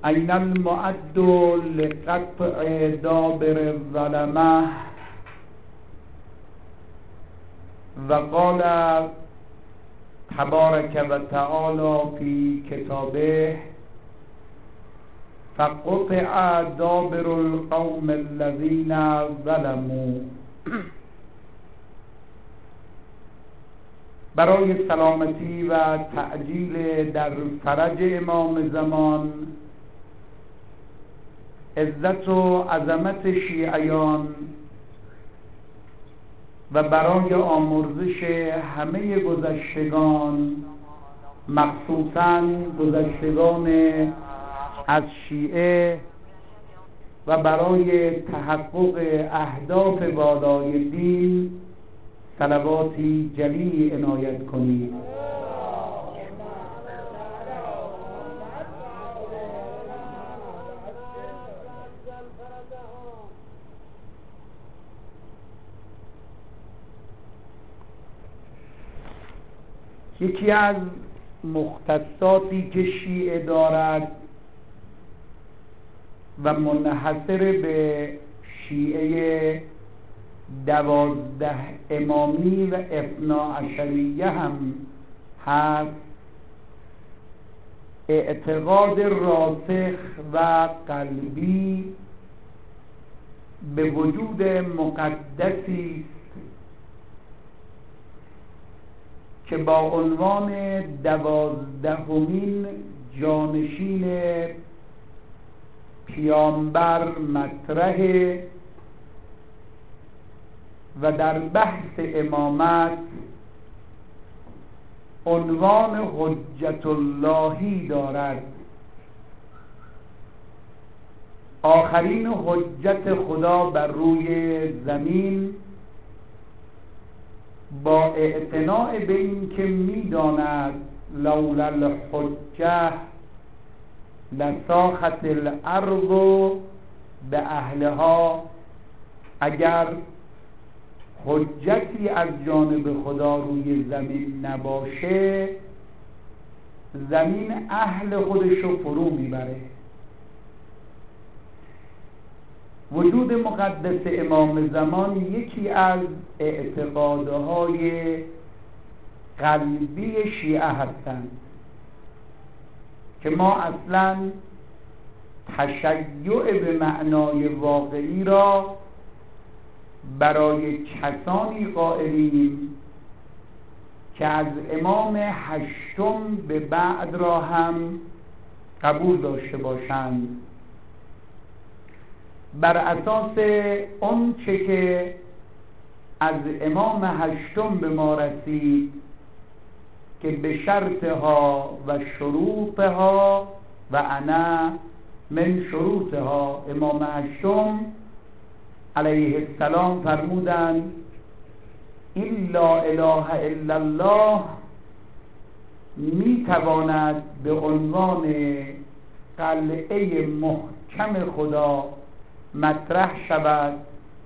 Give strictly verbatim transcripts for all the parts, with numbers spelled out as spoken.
این المعد لقطع دابر الظلمه و قال تبارک و تعالی فی کتابه فقطع دابر القوم الذین ظلموا. برای سلامتی و تعجیل در فرج امام زمان، عزت و عظمت شیعیان و برای آمرزش همه گذشتگان، مخصوصاً گذشتگان از شیعه و برای تحقق اهداف والای دین، صلواتی جلی عنایت کنید. یکی از مختصاتی که شیعه دارد و منحصر به شیعه دوازده امامی و اثنا عشریه هم هست، اعتقاد راسخ و قلبی به وجود مقدسی که با عنوان دوازدهمین جانشین پیامبر مطرح و در بحث امامت عنوان حجت اللهی دارد، آخرین حجت خدا بر روی زمین، با اعتناء به این که می‌داند لولا الحجه لساخت الارض به اهلها، اگر حجتی از جانب خدا روی زمین نباشه، زمین اهل خودشو فرو میبره. وجود مقدس امام زمان یکی از اعتقادهای قلبی شیعه هستند که ما اصلا تشیع به معنای واقعی را برای کسانی قائلیم که از امام هشتم به بعد را هم قبول داشته باشند، بر اساس اون چه که از امام هشتم به ما رسید که به شرطها و شروطها و انا من شروطها. امام هشتم علیه السلام فرمودند این لا اله الا الله می تواند به عنوان قلعه محکم خدا مطرح شود،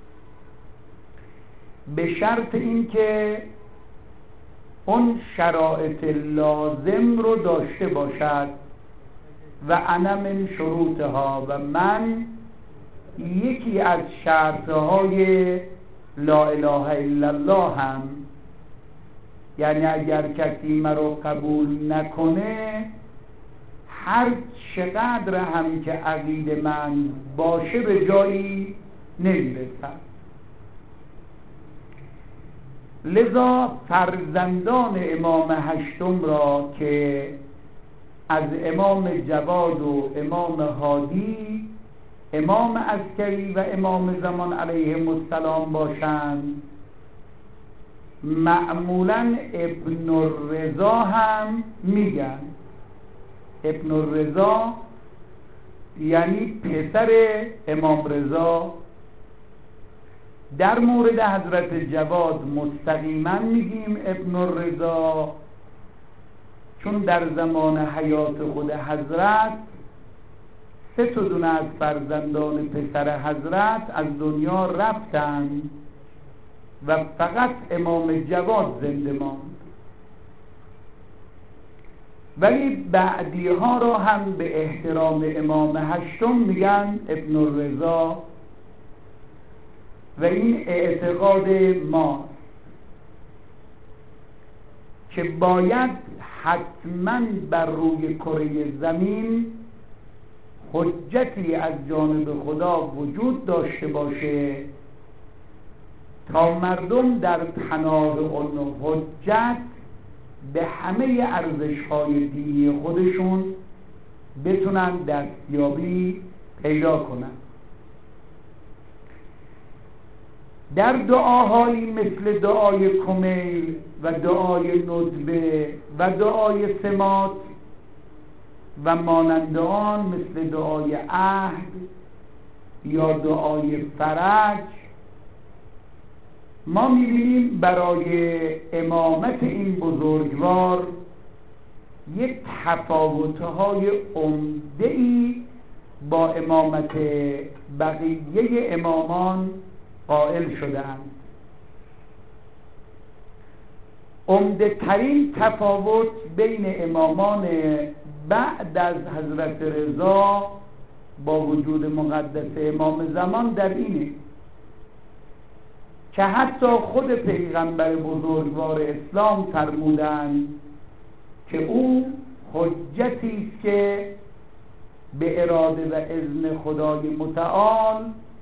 به شرط اینکه اون شرایط لازم رو داشته باشد و انا من شروطها، و من یکی از شرطهای لا اله الا الله هم، یعنی اگر کسی مرا قبول نکنه، هر چقدر هم که عقیده من باشه به جایی نمیرسد. لذا فرزندان امام هشتم را که از امام جواد و امام هادی، امام عسکری و امام زمان علیهم السلام باشند، معمولا ابن الرضا هم میگن. ابن الرضا یعنی پسر امام رضا. در مورد حضرت جواد مستقیما میگیم ابن الرضا، چون در زمان حیات خود حضرت سه تا دونه از فرزندان پسر حضرت از دنیا رفتن و فقط امام جواد زنده ماند. ولی بعدی ها را هم به احترام امام هشتم میگن ابن الرضا و این اعتقاد ماست که باید حتما بر روی کره زمین حجتی از جانب خدا وجود داشته باشه تا مردم در پناه اون حجت به همه ارزش‌های دینی خودشون بتونن دستیابی پیدا کنن. در دعاهایی مثل دعای کمیل و دعای ندبه و دعای سمات و مانند آن مثل دعای عهد یا دعای فرج ما می‌بینیم برای امامت این بزرگوار یک تفاوت‌های عمده‌ای با امامت بقیه امامان قائل شدند. عمده ترین تفاوت بین امامان بعد از حضرت رضا با وجود مقدس امام زمان در اینه که حتی خود پیغمبر بزرگوار اسلام فرمودند که او حجتی است که به اراده و اذن خدای متعال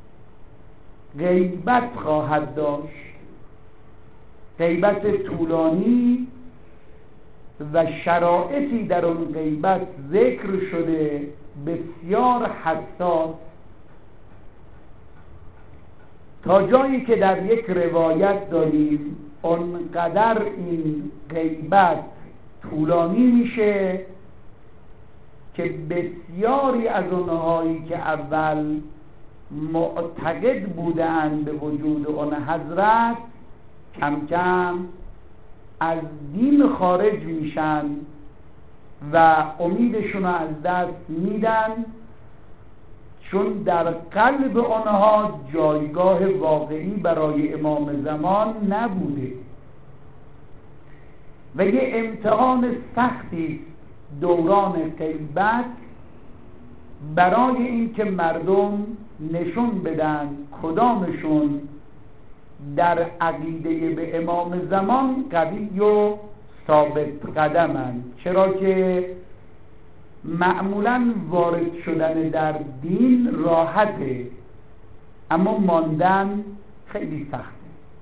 غیبت خواهد داشت، غیبت طولانی و شرایطی در اون غیبت ذکر شده بسیار حساس، تا جایی که در یک روایت داریم اونقدر این غیبت طولانی میشه که بسیاری از اونهایی که اول معتقد بودند به وجود اون حضرت کم کم از دین خارج میشن و امیدشون رو از دست میدن، چون در قلب آنها جایگاه واقعی برای امام زمان نبوده و یه امتحان سختی دوران غیبت برای اینکه مردم نشون بدن کدامشون در عقیده به امام زمان قوی و ثابت قدمند، چرا که معمولا وارد شدن در دین راحته اما ماندن خیلی سخته.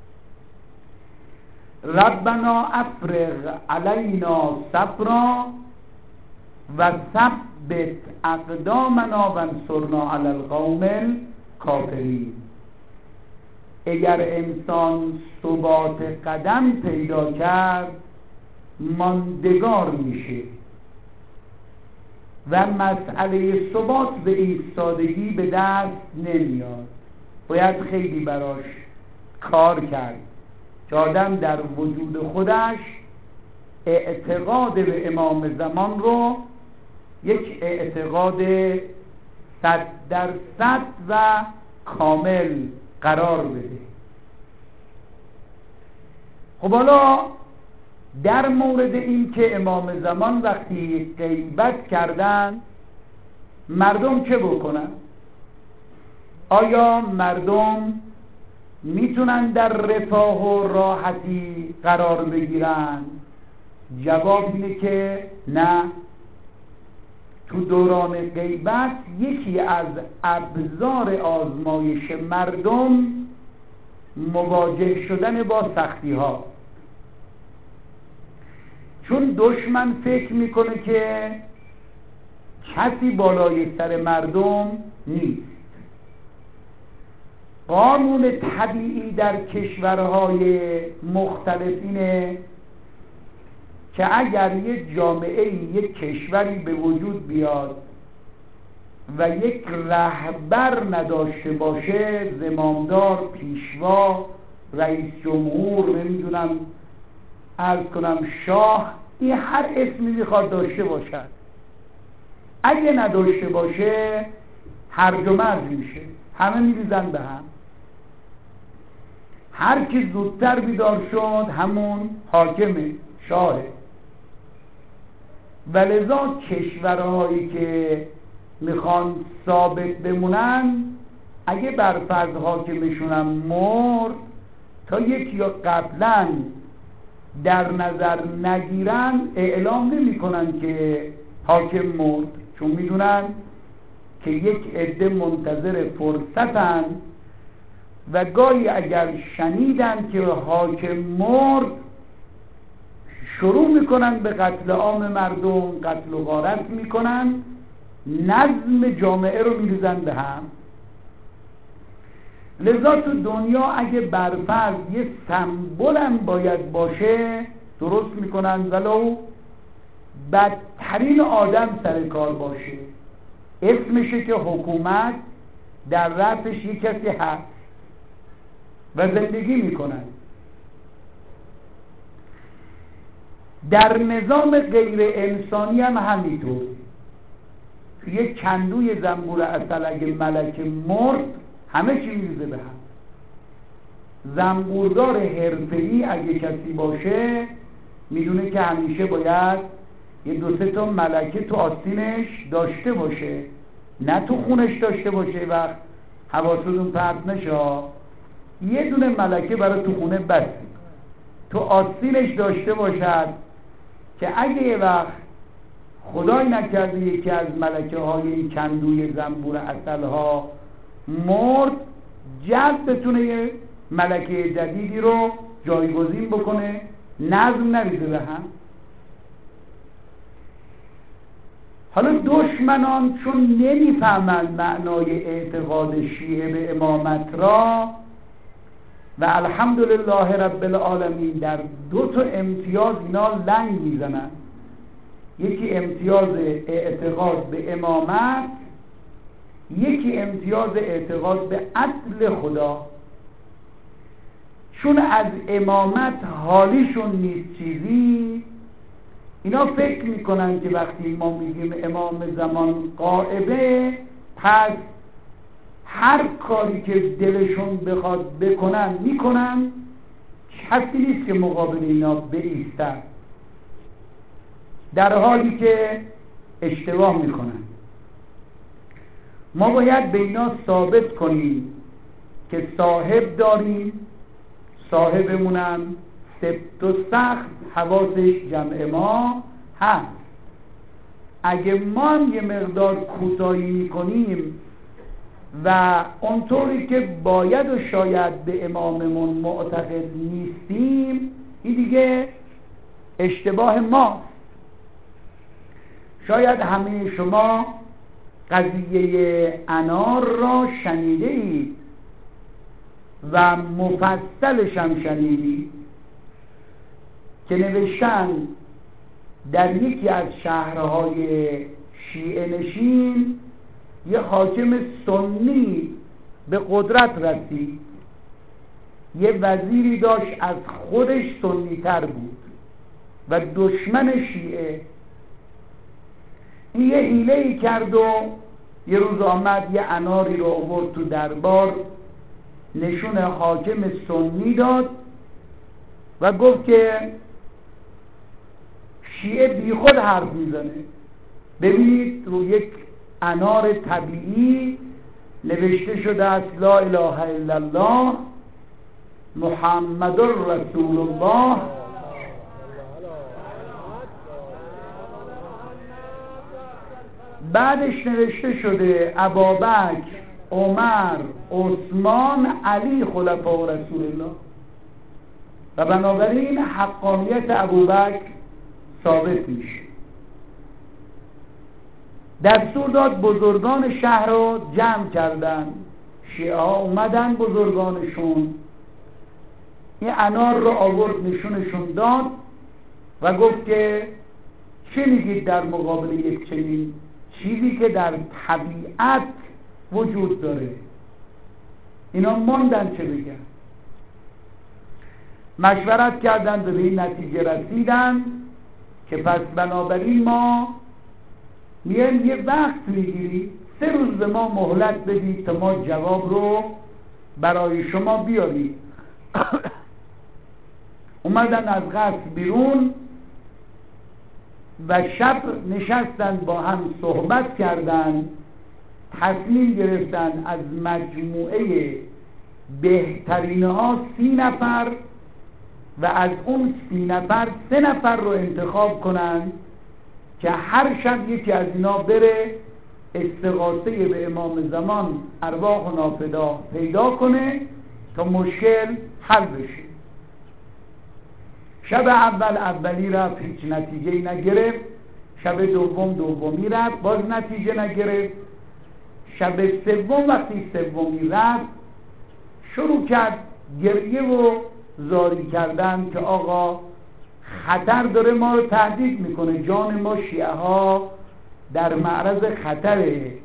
ربنا افرغ علینا صبرا و ثبت اقدامنا و انصرنا علی القوم الکافرین. اگر انسان ثبات قدم پیدا کرد ماندگار میشه و مسئله ثبات به ایستادگی به دست نمیاد، باید خیلی براش کار کرد که آدم در وجود خودش اعتقاد به امام زمان رو یک اعتقاد صد درصد و کامل قرار بده. خب حالا در مورد این که امام زمان وقتی غیبت کردن مردم چه بکنن؟ آیا مردم میتونن در رفاه و راحتی قرار بگیرن؟ جواب اینه که نه. تو دوران غیبت یکی از ابزار آزمایش مردم مواجه شدن با سختی ها، چون دشمن فکر میکنه که کسی بالای سر مردم نیست. قانون طبیعی در کشورهای مختلف اینه که اگر یک جامعه یک کشوری به وجود بیاد و یک رهبر نداشته باشه، زمامدار، پیشوا، رئیس جمهور، نمیدونم عرض کنم شاه، این هر اسمی میخواد داشته باشد، اگه نداشته باشه هرج و مرج میشه، همه میریزن به هم. هر کی زودتر بیدار شد همون حاکمه، شاهه. و لذا کشورهایی که میخوان ثابت بمونن اگه بر فرض حاکمشونم مرد تا یک یا قبلا در نظر نگیرن اعلام نمی کنن که حاکم مرد، چون میدونن که یک عده منتظر فرصتن و گاهی اگر شنیدن که حاکم مرد شروع میکنن به قتل عام مردم، قتل و غارت میکنن، نظم جامعه رو میریزن به هم. لذا تو دنیا اگه برفرض یه سمبل هم باید باشه درست میکنن، ولو بدترین آدم سر کار باشه، اسمشه که حکومت در رأسش یک کسی هست و زندگی میکنن. در نظام غیر انسانی هم همینطور. یک کندوی زنبور عسل اگه ملکه مرد همه چی میریزه به هم. زنبوردار حرفه‌ای اگه کسی باشه میدونه که همیشه باید یه دو سه تا ملکه تو آستینش داشته باشه، نه تو خونش داشته باشه وقت حواستون پرت نشه. یه دونه ملکه برای تو خونه بس تو آستینش داشته باشد که اگه یه وقت خدای نکرده یکی از ملکه های این کندوی زنبور عسل ها مرد، جد بتونه یه ملکه جدیدی رو جایگزین بکنه، نظم نریزه به هم. حالا دشمنان چون نمیفهمند معنای اعتقاد شیعه به امامت را و الحمدلله رب العالمین در دو تا امتیاز اینا لنگ میزنن، یکی امتیاز اعتقاد به امامت، یکی امتیاز اعتقاد به عدل خدا. چون از امامت حالیشون نیست چیزی، اینا فکر میکنن که وقتی ما میگیم امام زمان غائبه پس هر کاری که دلشون بخواد بکنن میکنن، کسی نیست که مقابل اینا بایستن، در حالی که اشتباه میکنن. ما باید به اینا ثابت کنیم که صاحب داریم، صاحبمونم سبت و سخت حواسش جمع ما هست. اگه ما هم یه مقدار کوتاهی میکنیم و اونطوری که باید و شاید به اماممون معتقد نیستیم، این دیگه اشتباه ماست. شاید همه شما قضیه انار را شنیده اید و مفصلش هم شنیدید که نوشتن در یکی از شهرهای شیعه نشین یه حاکم سنی به قدرت رسید، یه وزیری داشت از خودش سنی تر بود و دشمن شیعه. این یه حیله‌ای کرد و یه روز آمد یه اناری رو آورد تو دربار، نشون حاکم سنی داد و گفت که شیعه بی خود حرف میزنه. ببینید رو یک انار طبیعی نوشته شده است لا اله الا الله محمد رسول الله. بعدش نوشته شده ابابکر، عمر، عثمان، علی خلفاء رسول الله و بنابراین حقانیت ابوبکر ثابت میشه. دستور داد بزرگان شهر رو جمع کردن، شیعه ها اومدن بزرگانشون، این انار رو آورد نشونشون داد و گفت که چه میگید در مقابل یک چنین چیزی که در طبیعت وجود داره؟ اینا ماندن چه بگن، مشورت کردن، به این نتیجه رسیدن که پس بنابراین ما میایم یه وقت میگیریم، سه روز به ما مهلت بدید تا ما جواب رو برای شما بیاریم. اومدن از قصر بیرون، و شب نشستن با هم صحبت کردن، تصمیم گرفتن از مجموعه بهترین ها سی نفر و از اون سی نفر سه نفر رو انتخاب کنن که هر شب یکی از اینا بره استغاثه به امام زمان ارواح و نافدا پیدا کنه تا مشکل حل بشه. شب اول اولی رفت، هیچ نتیجه‌ای نگرفت. شب دوم دومی رفت، باز نتیجه نگرفت. شب سوم وقتی سومی رفت شروع کرد گریه و زاری کردن که آقا خطر داره، ما رو تهدید میکنه، جان ما شیعه ها در معرض خطره،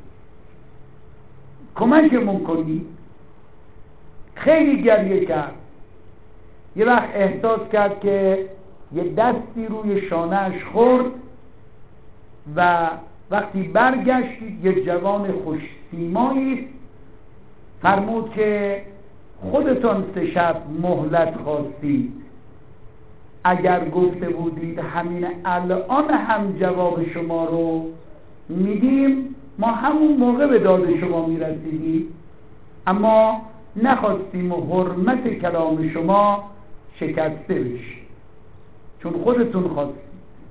کمکمون کنی. خیلی گریه کرد. یه وقت احساس کرد که یه دستی روی شانه‌اش خورد و وقتی برگشت یه جوان خوش سیمایی فرمود که خودتان سه شب مهلت خواستید، اگر گفته بودید همین الان هم جواب شما رو میدیم ما همون موقع به داد شما میرسیدیم، اما نخواستیم و حرمت کلام شما شکسته بشه چون خودتون خواستید.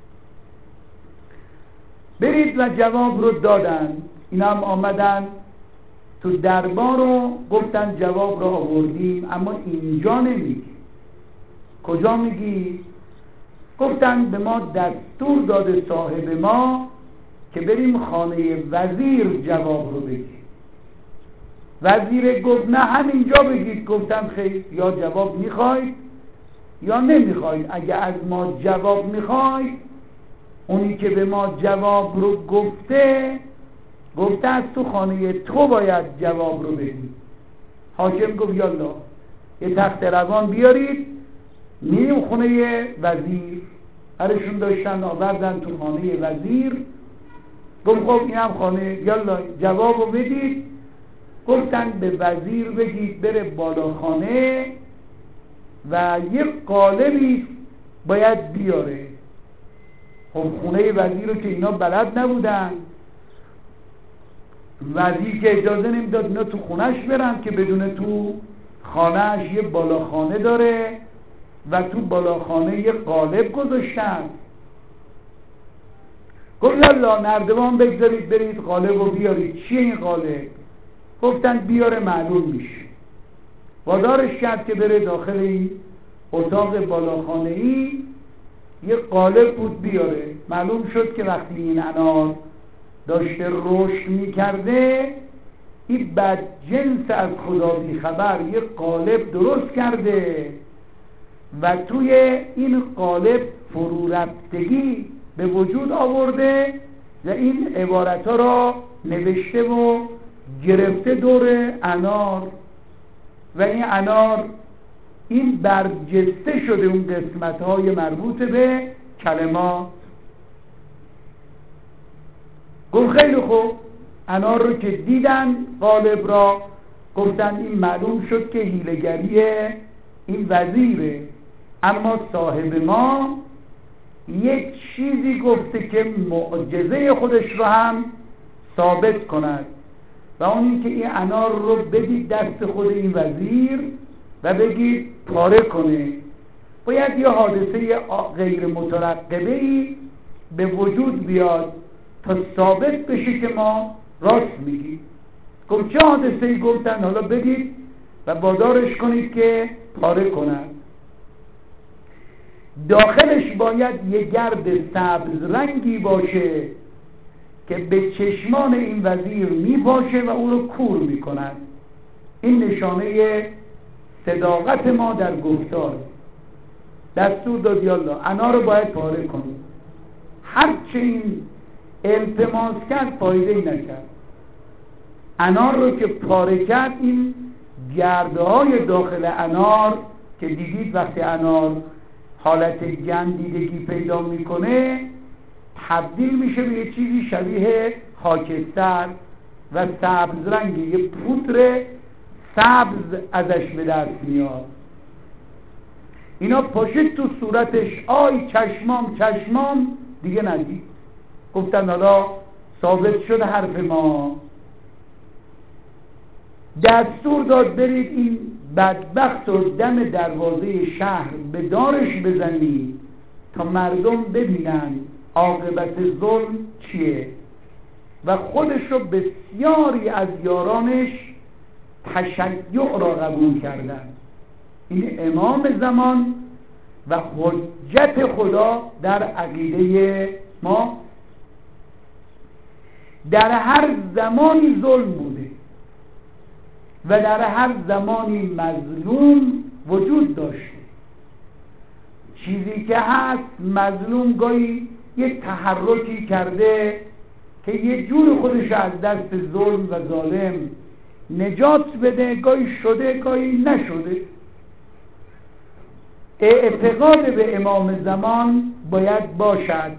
برید و جواب رو دادن. اینا هم آمدن تو دربار رو گفتن جواب رو آوردیم اما اینجا نمیگی. کجا میگی؟ گفتن به ما دستور داده صاحب ما که بریم خانه وزیر جواب رو بگیم. وزیر گفت نه همینجا بگید. گفتم خیر، یا جواب میخواید یا نمیخواید. اگه از ما جواب میخواید، اونی که به ما جواب رو گفته گفته از تو خانه تو باید جواب رو بدید. حاکم گفت یالا یه تخت روان بیارید میریم خونه وزیر. هرشون داشتن آوردن تو خانه وزیر. گفت خب این هم خانه، یالا جواب رو بدید. گفتن به وزیر بگید بره بالا خانه و یه قالبی باید بیاره. خب خونه وزیر رو که اینا بلد نبودن، وزیر که اجازه نمیداد اینا تو خونهش برن که بدون تو خانهش یه بالاخانه داره و تو بالاخانه یه قالب گذاشتن. گفت یالا نردبان بگذارید برید قالب رو بیارید. چیه این قالب؟ گفتن بیاره معلوم میشه. وادارش کرد که بره داخل این اتاق بالاخانه ای، یه قالب بود بیاره. معلوم شد که وقتی این انار داشته رشد میکرده این بدجنس از خدا بی خبر یه قالب درست کرده و توی این قالب فرو رفتگی به وجود آورده و این عبارت ها را نوشته و گرفته دور انار و این انار این برجسته شده اون قسمت های مربوط به کلمات. گفت خیلی خوب. انار رو که دیدن قالب را گفتن این معلوم شد که حیله‌گری این وزیره، اما صاحب ما یک چیزی گفته که معجزه خودش رو هم ثابت کند و اون این که این انار رو بدید دست خود این وزیر و بگید پاره کنه. باید یه حادثه غیر مترقبه‌ای به وجود بیاد تا ثابت بشه که ما راست میگیم. گفت چه حادثه‌ای؟ گفتن حالا بدید و وادارش کنید که پاره کنند. داخلش باید یه گرد سبز رنگی باشه که به چشمان این وزیر میپاشه و او رو کور میکنند. این نشانه صداقت ما در گفتار. دستور داد یالا انا رو باید پاره کنید. هرچه این التماس کرد فایده ای نکرد. انار رو که پاره کرد، این گردهای داخل انار که دیدید وقتی انار حالت گندیدگی پیدا میکنه تبدیل میشه به یه چیزی شبیه خاکستر و سبز رنگی، یه پودر سبز ازش به دست میاد. اینا پاشید تو صورتش، آی چشمام چشمام، دیگه ندید. گفتن حالا ثابت شد حرف ما، دستور داد برید این بدبخت رو دم دروازه شهر به دارش بزنید تا مردم ببینن عاقبت ظلم چیه. و خودش رو بسیاری از یارانش تشیع را قبول کردن. این امام زمان و حجت خدا در عقیده ما. در هر زمانی ظلم بوده و در هر زمانی مظلوم وجود داشته. چیزی که هست مظلوم گاهی یک تحرکی کرده که یه جور خودش از دست ظلم و ظالم نجات بده، گاهی شده گاهی نشده. اعتقاد به امام زمان باید باشد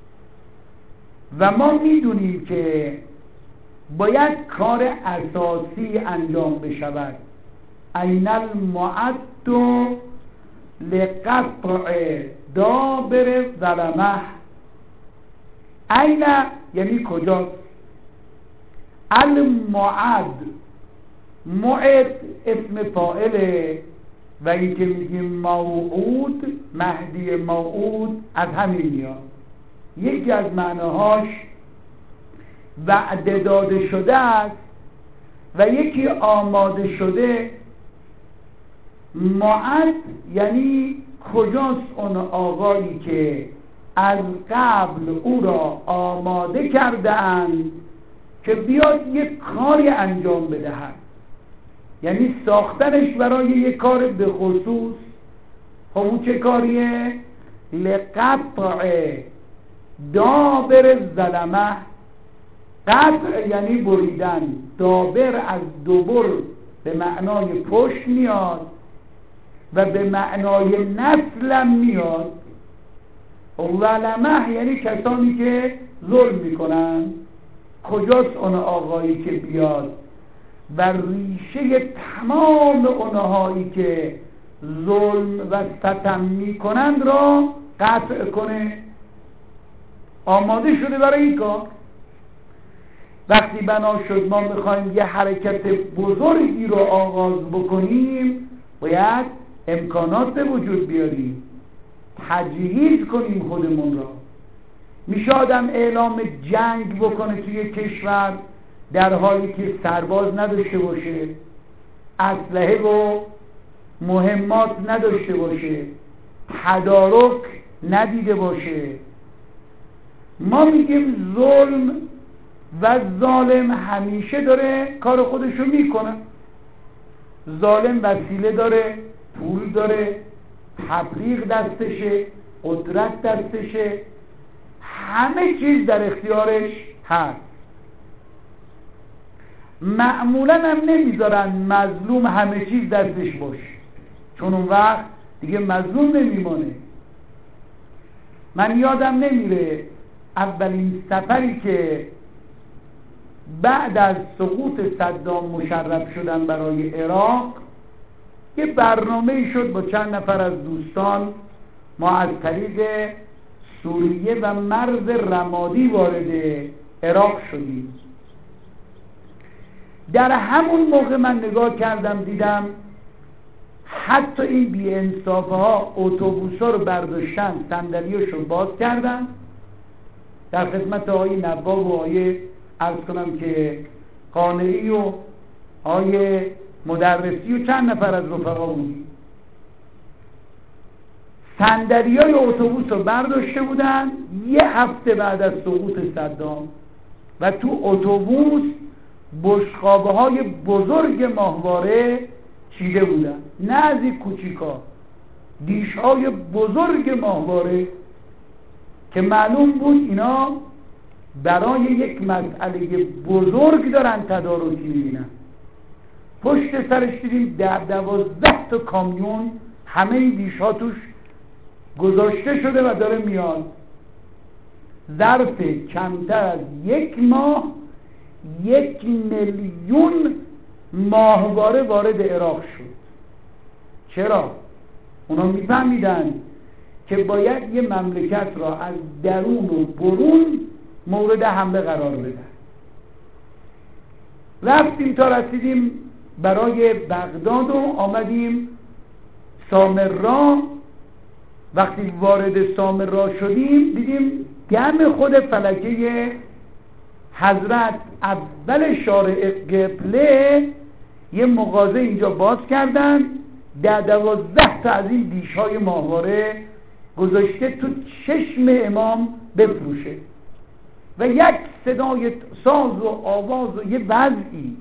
و ما میدونیم که باید کار اساسی انجام بشود. این المعد لقطع دابر ظلمه. این یعنی کجاست؟ المعد، معد اسم فاعله و این که میگیم موعود، مهدی موعود از همین میاد. یکی از معناهاش وعده داده شده است و یکی آماده شده. معد یعنی کجاست اون آقایی که از قبل او را آماده کرده اند که بیاد یک کاری انجام بدهد، یعنی ساختنش برای یک کار به خصوص. خب اون چه کاریه؟ لقطع دابر ظلمه. قطع یعنی بریدن، دابر از دبر به معنای پشت میاد و به معنای نسل میاد. ظلمه یعنی کسانی که ظلم میکنن. کجاست اون آقایی که بیاد و ریشه تمام اونهایی که ظلم و ستم میکنند را قطع کنه؟ آماده شده برای این کار. وقتی بنا شد ما میخوایم یه حرکت بزرگی رو آغاز بکنیم، باید امکانات به وجود بیاریم، تجهیز کنیم خودمون را. میشه آدم اعلام جنگ بکنه توی کشور در حالی که سرباز نداشته باشه، اسلحه و مهمات نداشته باشه، تدارک ندیده باشه؟ ما میگیم ظلم و ظالم همیشه داره کار خودشو میکنه. ظالم وسیله داره، پول داره، تبلیغ دستشه، قدرت دستشه، همه چیز در اختیارش هست. معمولا هم نمیذارن مظلوم همه چیز دستش باشه، چون اون وقت دیگه مظلوم نمیمانه. من یادم نمیره اولین سفری که بعد از سقوط صدام مشرف شدن برای عراق، یه برنامه شد با چند نفر از دوستان، ما از طریق سوریه و مرز رمادی وارد عراق شدیم. در همون موقع من نگاه کردم دیدم حتی این بی‌انصافه ها اتوبوس ها رو برداشتن، صندلیاشو باز کردن. در خدمت آقای نواب و آقای عرض کنم که قانعی و آقای مدرسی و چند نفر از رفقا بودیم. صندلیای اتوبوس رو برداشته بودن یه هفته بعد از سقوط صدام و تو اتوبوس بشقابه های بزرگ ماهواره چیده بودن، نه از این کوچیکا، دیش های بزرگ ماهواره که معلوم بود اینا برای یک مسئله بزرگ دارن تدارکی میبینن. پشت سرش دیدیم در دوازده تا کامیون همه این دیش ها توش گذاشته شده و داره میاد. ظرف کمتر از یک ماه یک میلیون ماهواره وارد عراق شد. چرا؟ اونا میفهمیدن که باید یه مملکت را از درون و برون مورد حمله قرار بدن. رفتیم تا رسیدیم برای بغداد و آمدیم سامرا. وقتی وارد سامرا شدیم دیدیم دم خود فلکه حضرت اول شارع قبله یه مغازه اینجا باز کردن، در دوازده تا از این دیش‌های ماهواره گذاشته تو چشم امام بفروشه و یک صدای ساز و آواز و یه وضعی.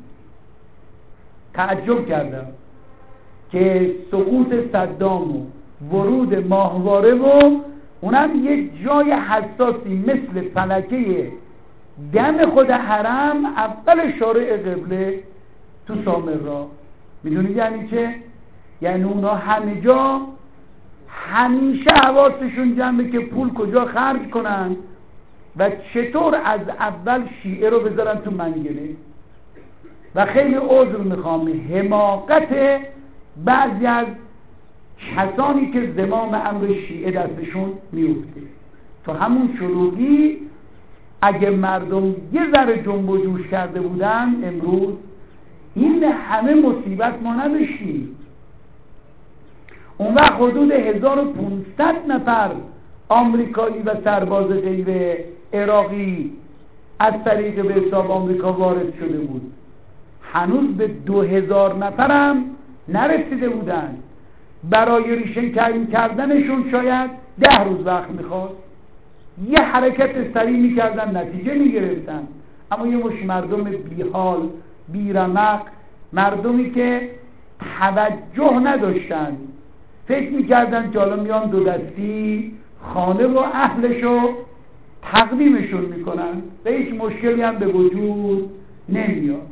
تعجب کردم که سقوط صدام و ورود ماهواره و اونم یه جای حساسی مثل فلکه دم خود حرم اول شارع قبله تو سامرا. میدونید یعنی چه؟ یعنی اونا همه جا همیشه حواسشون جمعه که پول کجا خرج کنن و چطور از اول شیعه رو بذارن تو منگله. و خیلی عذر میخوام حماقت بعضی از کسانی که زمام امر شیعه دستشون میفته. تو همون شروعی اگه مردم یه ذره جنب و جوش کرده بودن امروز این همه مصیبت ما نداشتیم. اون وقت حدود هزار و پانصد نفر آمریکایی و سرباز غیر عراقی از طریق به حساب آمریکا وارد شده بود. هنوز به دو هزار نفرم نرسیده بودن. برای ریشن کردنشون شاید ده روز وقت میخواست. یه حرکت سریع میکردن نتیجه میگرفتن. اما یه مش مردم بیحال بیرمق، مردمی که توجه نداشتن، فکر میکردن که حالا میان دو دستی خانه و اهلشو تقدیمشون میکنن و هیچ مشکلی هم به وجود نمیاد.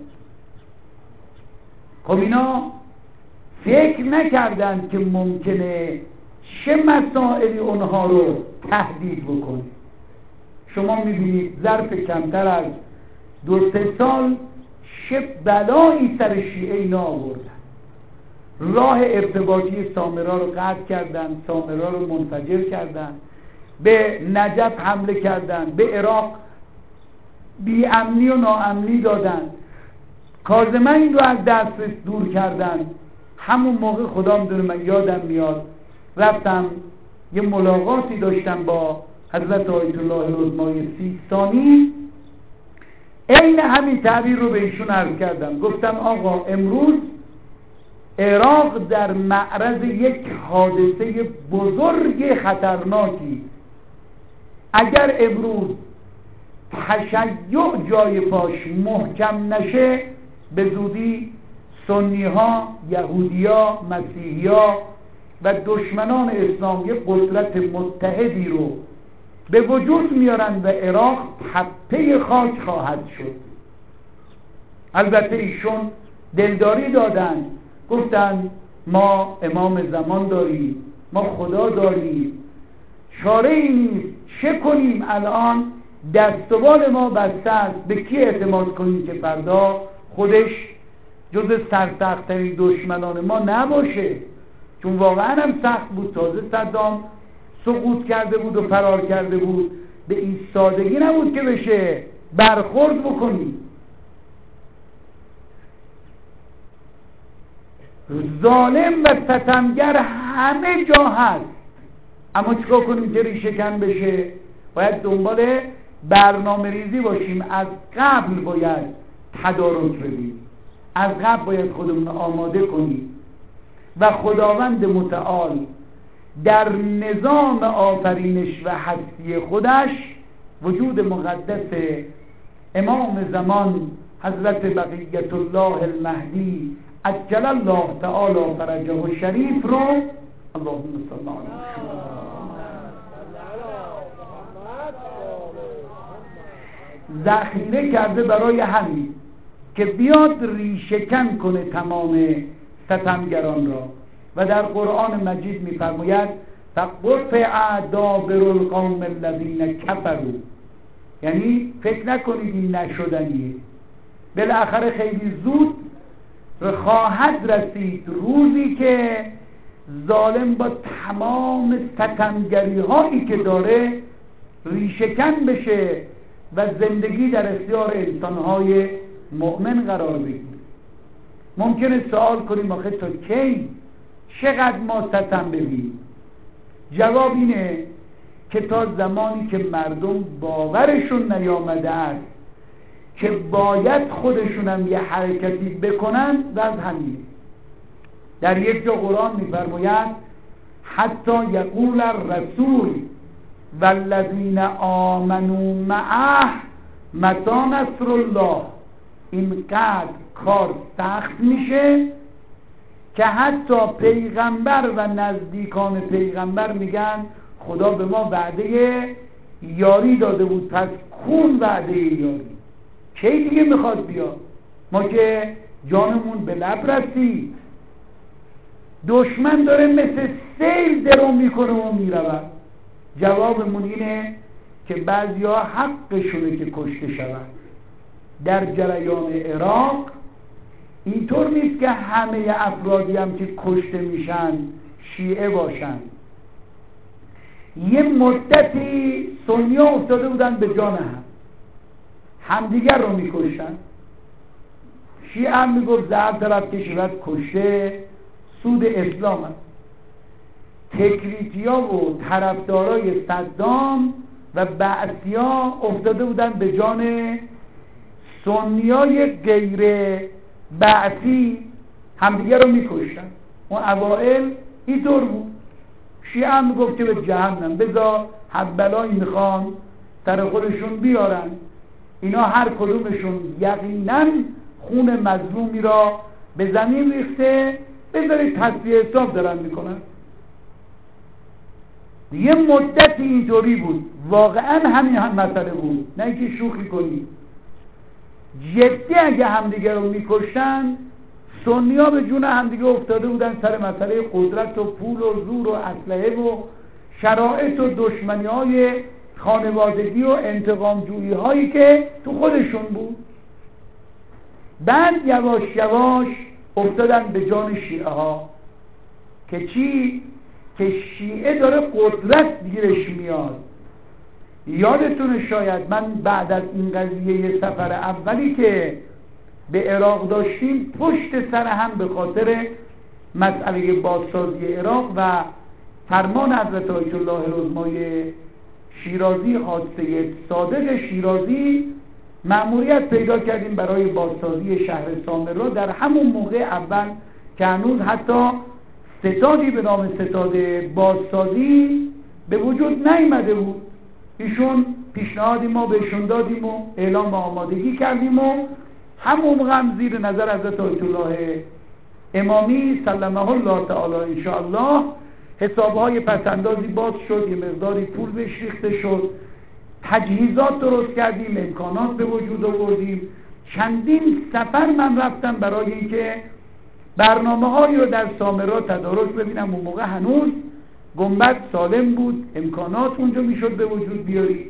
خب اینا فکر نکردن که ممکنه چه مسائلی اونها رو تهدید بکنه. شما میبینید ظرف کمتر از دو سه سال چه بلایی سر شیعه اینا آوردن. راه ارتباطی سامرا رو قطع کردن، سامرا رو منفجر کردن، به نجف حمله کردن، به عراق بی امنی و ناامنی دادن، کاظمین رو از دسترس دور کردن. همون موقع خدا میدونه من یادم میاد رفتم یه ملاقاتی داشتم با حضرت آیت الله العظمای سیستانی، عین همین تعبیر رو به ایشون عرض کردم. گفتم آقا امروز عراق در معرض یک حادثه بزرگ خطرناکی، اگر امروز تشیع جای پاش محکم نشه به زودی سنی ها، یهودی ها، مسیحی ها و دشمنان اسلام یک قدرت متحدی رو به وجود میارن و عراق تپه خاک خواهد شد. البته ایشون دلداری دادن، گفتن ما امام زمان داریم، ما خدا داریم، چاره ای نیست، چه کنیم الان؟ دست و بال ما بسته است، به کی اعتماد کنیم که فردا خودش جز سرسخت‌ترین دشمنان ما نباشه؟ چون واقعا هم سخت بود. تازه صدام سقوط کرده بود و فرار کرده بود، به این سادگی نبود که بشه برخورد بکنیم. ظالم و ستمگر همه جا هست، اما چیکار کنیم که ریشه کن بشه؟ باید دنبال برنامه ریزی باشیم. از قبل باید تدارک بدیم، از قبل باید خودمون آماده کنیم و خداوند متعال در نظام آفرینش و هستی خودش وجود مقدس امام زمان حضرت بقیت الله المهدی عجل الله تعالی فرجه الشریف رو اللهم صل علی ذخیره کرده برای همین که بیاد ریشه‌کن کنه تمام ستمگران را. و در قرآن مجید می‌فرماید فقطع دابر القوم الذین کفروا، یعنی فکر نکنید این نشدنیه، بالاخره خیلی زود خواهد رسید روزی که ظالم با تمام ستمگری هایی که داره ریشه‌کن بشه و زندگی در اختیار انسانهای مؤمن قرار بگیره. ممکنه سوال کنیم آخه تا کی؟ چقدر ما ستم ببینیم؟ جواب اینه که تا زمانی که مردم باورشون نیامده است که باید خودشونم یه حرکتی بکنن و از همینه. در یک جا قرآن می‌فرماید حتی یقول الرسول والذین آمنوا معه متی نصر الله. اینقدر کار سخت میشه که حتی پیغمبر و نزدیکان پیغمبر میگن خدا به ما وعده یاری داده بود، پس کون وعده یاری کی دیگه میخواد بیا؟ ما که جانمون به لب رسید. دشمن داره مثل سیل درو میکنه و میرود. جوابمون اینه که بعضیا حقشونه که کشته شود. در جریان عراق اینطور نیست که همه افرادی هم که کشته میشن شیعه باشن. یه مدتی سنی‌ها افتاده بودن به جان هم، همدیگر رو میکشن. شیعه هم میگفت زهر طرف کشیدت کشته سود اسلام هست. تکریتیا و طرفدارای صدام و بعثیا افتاده بودن به جان سنیای غیر بعثی، همدیگه رو میکشتن. اون اوائل اینطور بود. شیعه هم میگفت که به جهنم، بذار هر بلایی میخوان سر خودشون بیارن. اینا هر کدومشون یقینا خون مظلومی را به زمین ریخته، بذارید تصفیه حساب دارن میکنن. یه مدتی اینطوری بود، واقعا همین هم مسئله بود، نه اینکه شوخی کنی. جدی اگه همدیگه رو میکشتن، سنی ها به جون همدیگه افتاده بودن سر مسئله قدرت و پول و زور و اسلحه و شرایط و دشمنی های خانوادگی و انتقام جویی هایی که تو خودشون بود. بعد یواش یواش افتادن به جان شیعه ها که چی؟ که شیعه داره قدرت گیرش میاد. یادتونه شاید من بعد از این قضیه سفر اولی که به عراق داشتیم، پشت سر هم به خاطر مسئله بازسازی عراق و فرمان حضرت آیت الله رضمای شیرازی، حادثه صادق شیرازی، مأموریت پیدا کردیم برای بازسازی شهر سامرا. در همون موقع اول که هنوز حتی ستادی به نام ستاد بازسازی به وجود نیامده بود، ایشون پیشنهادی ما بهشون دادیم و اعلام آمادگی کردیم و همون موقع هم زیر نظر حضرت آیت الله امامی سلمه الله تعالی انشاءالله حسابهای پسندازی باز شد، یه مقداری پول بهش ریخته شد، تجهیزات درست کردیم، امکانات به وجود آوردیم. چندین سفر من رفتم برای اینکه برنامه هایی رو در سامرا تدارک ببینم. اون موقع هنوز گنبد سالم بود، امکانات اونجا میشد به وجود بیاری.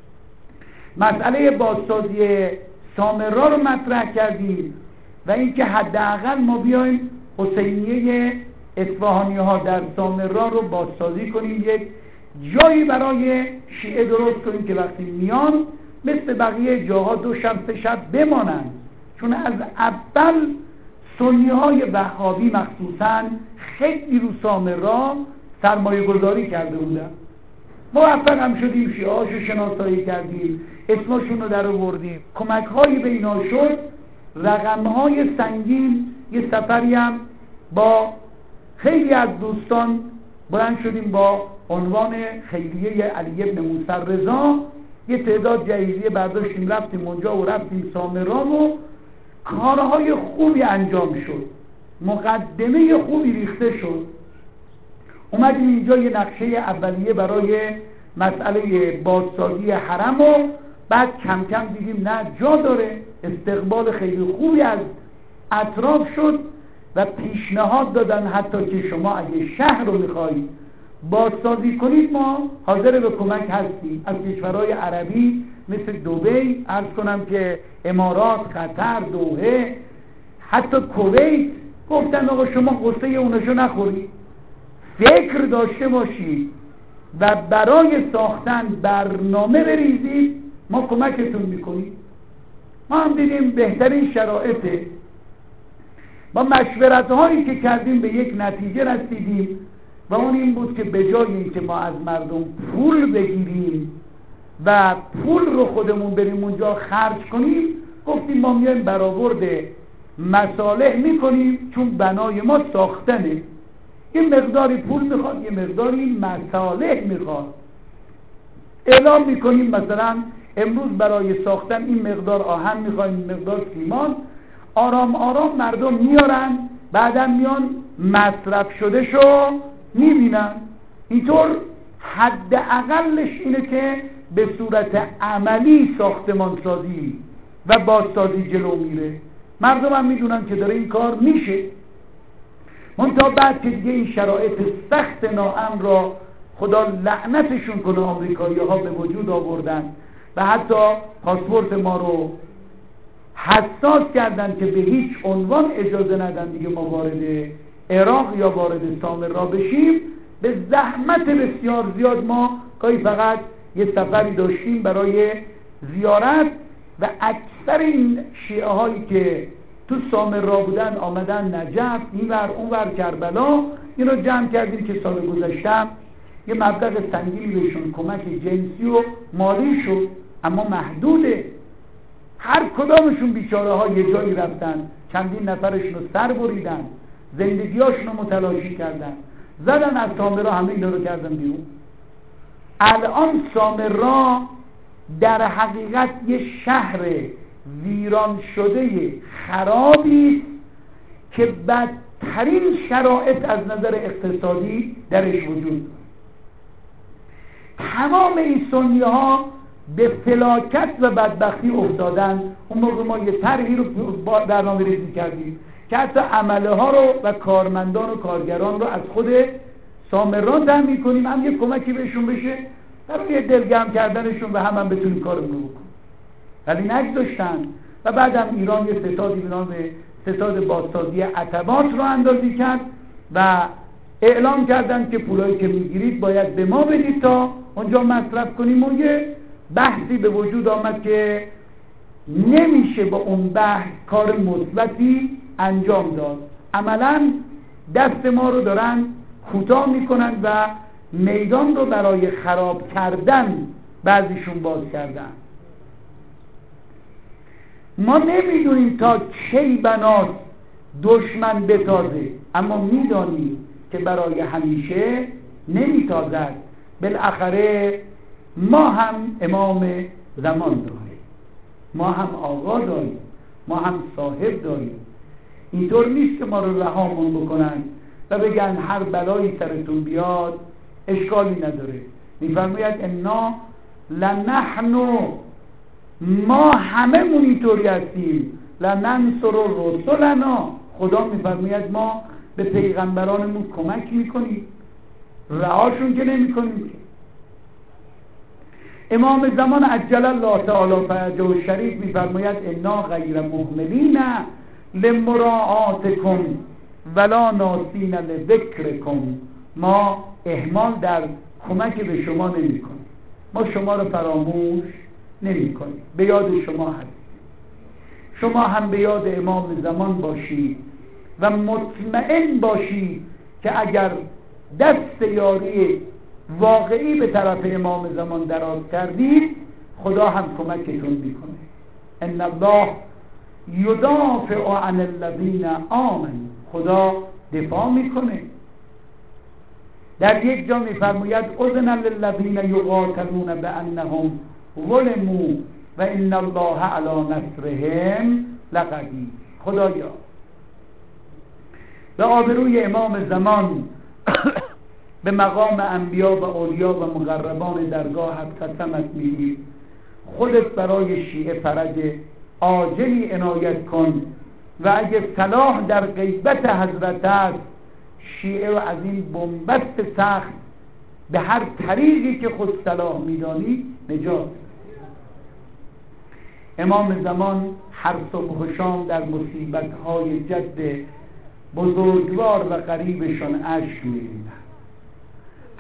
مسئله بازسازی سامرا رو مطرح کردیم و اینکه حداقل ما بیایم حسینیه اصفهانی ها در سامرا رو بازسازی کنیم، یک جایی برای شیعه درست کنیم که وقتی میان مثل بقیه جاها دو شب سه شب بمانن. چون از اول سنی های وهابی مخصوصا خیلی رو سامرا سرمایه گذاری کرده بودن. موفق هم شدیم، شیعه هاشو شناسایی کردیم، اسمشون رو در آوردیم، کمک هایی به اینا شد. رقم های سنگین. یه سفری هم با خیلی از دوستان بلند شدیم با عنوان خیریه علی ابن موسی رضا، یه تعداد جهیزیه برداشتیم رفتیم اونجا و رفتیم سامرا و کارهای خوبی انجام شد، مقدمه خوبی ریخته شد. اومدیم اینجا یه نقشه اولیه برای مسئله بازسازی حرم و بعد کم کم دیدیم نه جا داره، استقبال خیلی خوبی از اطراف شد و پیشنهاد دادن حتی که شما اگه شهر رو میخواید بازسازی کنید ما حاضر به کمک هستیم. از کشورهای عربی مثل دبی، عرض کنم که امارات، قطر، دوحه، حتی کویت گفتن آقا شما قصه اونشو نخورید، فکر داشته باشید و برای ساختن برنامه بریزید، ما کمکتون میکنیم. ما هم دیدیم بهترین شرایطه، با مشورت هایی که کردیم به یک نتیجه رسیدیم و اون این بود که به جای اینکه ما از مردم پول بگیریم و پول رو خودمون بریم اونجا خرج کنیم، گفتیم ما میایم برآورد مصالح میکنیم، چون بنای ما ساختنه، یه مقداری پول میخواد، یه مقداری مصالح میخواد. اعلام میکنیم مثلا امروز برای ساختن این مقدار آهن میخوایم، این مقدار سیمان. آرام آرام مردم میارن، بعدا میان مصرف شده شو میبینن. اینطور حد اقلش اینه که به صورت عملی ساختمان سازی و بازسازی جلو میره. مردم هم میدونن که داره این کار میشه. منتها بعد که دیگه این شرایط سخت ناامن را خدا لعنتشون کنه آمریکایی ها به وجود آوردن و حتی پاسپورت ما رو حساس کردن که به هیچ عنوان اجازه ندن دیگه ما وارد عراق یا وارد سامرا بشیم. به زحمت بسیار زیاد ما گاهی فقط یه سفری داشتیم برای زیارت و اکثر این شیعه هایی که تو سامرا بودن آمدن نجف، این ور اون ور کربلا. این رو جمع کردیم که سال گذشتم یه مبلغ سنگینی بهشون کمک جنسی و مالی شد، اما محدوده. هر کدامشون بیچاره ها یه جایی رفتن، چندین نفرشون رو سر بریدن، زندگیاشون رو متلاشی کردن، زدن از سامرا، همه اینا رو کردن بیرون. الان سامرا در حقیقت یه شهر ویران شده خرابی که بدترین شرایط از نظر اقتصادی درش وجود. تمام این سنی ها به فلاکت و بدبختی افتادن. اون موقع ما یه طرحی رو برنامه ریزی کردیم که حتی عمله ها رو و کارمندان و کارگران رو از خود سامرا تامین کنیم، هم یه کمکی بهشون بشه برای دلگرم کردنشون و هم هم بتونیم کارمون رو بکنیم. ولی نگذاشتن و بعدم ایران یه ستادی به نام ستاد بازسازی عتبات رو اندازی کرد و اعلام کردن که پولایی که میگیرید باید به ما بدید تا اونجا مصرف کنیم. و یه بحثی به وجود آمد که نمیشه با اون بحث کار مثبتی انجام داد. عملاً دست ما رو دارن کوتاه میکنن و میدان رو برای خراب کردن بعضیشون باز کردن. ما نمیدونیم تا کی بناست دشمن بتازه، اما میدانیم که برای همیشه نمیتازد. بالاخره ما هم امام زمان داریم، ما هم آقا داریم، ما هم صاحب داریم. اینطور نیست که ما رو رهامون بکنن و بگن هر بلایی سرتون بیاد اشکالی نداره. میفرماید انا لنحن، ما همه مون اینطوری هستیم، لننصر رسلنا. خدا میفرماید ما به پیغمبرانمون کمک میکنیم، رهاشون که نمیکنیم. امام زمان عجل الله تعالی فرجه شریف میفرماید انا غیر مهملین لمراعاتکم ولا ناسین لذکرکم. ما اهمال در کمک به شما نمی کنیم، ما شما رو فراموش نمی کنیم، به یاد شما هستیم. شما هم به یاد امام زمان باشید و مطمئن باشید که اگر دست یاری واقعی به طرف امام زمان دراز کردید خدا هم کمکتون میکنه. ان الله یدافع عن الذین آمنوا، خدا دفاع میکنه. در یک جا میفرماید اذن للذین یقاتلون بانهم ظلموا و ان الله علی نصرهم لقدیر. خدایا به آبروی امام زمان به مقام انبیا و اولیا و مقربان درگاهت قسمت می‌گیریم خودت برای شیعه فرج عاجلی عنایت کن و اگه صلاح در غیبت حضرت است شیعه و از این بنبست سخت به هر طریقی که خود صلاح می‌دانی نجات. امام زمان هر صبح و شام در مصیبت‌های جد بزرگوار و قریبشان اشک می‌ریزند.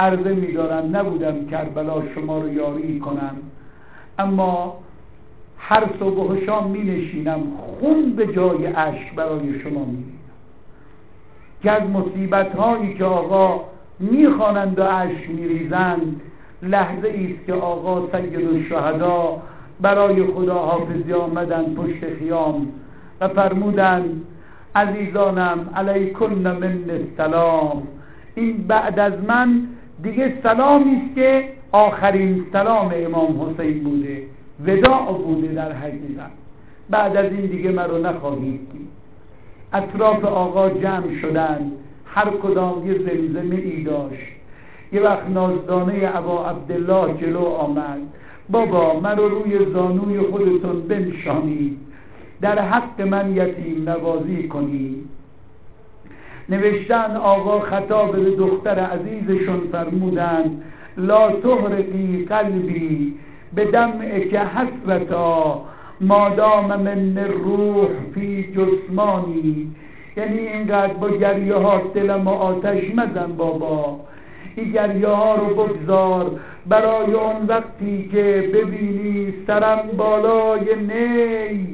عرضه می‌دارم نبودم کربلا شما رو یاری کنم، اما هر صبح و شام می نشینم خون به جای اشک برای شما می ریزم که از مصیبت هایی که آقا می خوانند و اشک می ریزند لحظه ایست که آقا سید الشهدا برای خدا حافظی آمدند پشت خیام و فرمودند عزیزانم علیکن من السلام، این بعد از من دیگه سلامی است که آخرین سلام امام حسین بوده، وداع بوده در حقیقت، بعد از این دیگه من رو نخواهید دید. اطراف آقا جمع شدن، هر کدام یه زمزمه ای داشت. یه وقت نازدانه ابا عبدالله جلو آمد، بابا من رو روی زانوی خودتون بنشانید، در حق من یتیم نوازی کنید. نوشتن آقا خطاب به دختر عزیزشون فرمودند لا تحرقی قلبی به دمعک حسرتا مادام من الروح فی جسمانی، یعنی اینقدر با گریه ها دلم آتش مزن بابا، این گریه ها رو بگذار برای اون وقتی که ببینی سرم بالای نی.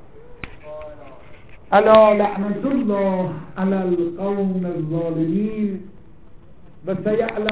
الا لعنت الله علی القوم الظالمین و سیعلم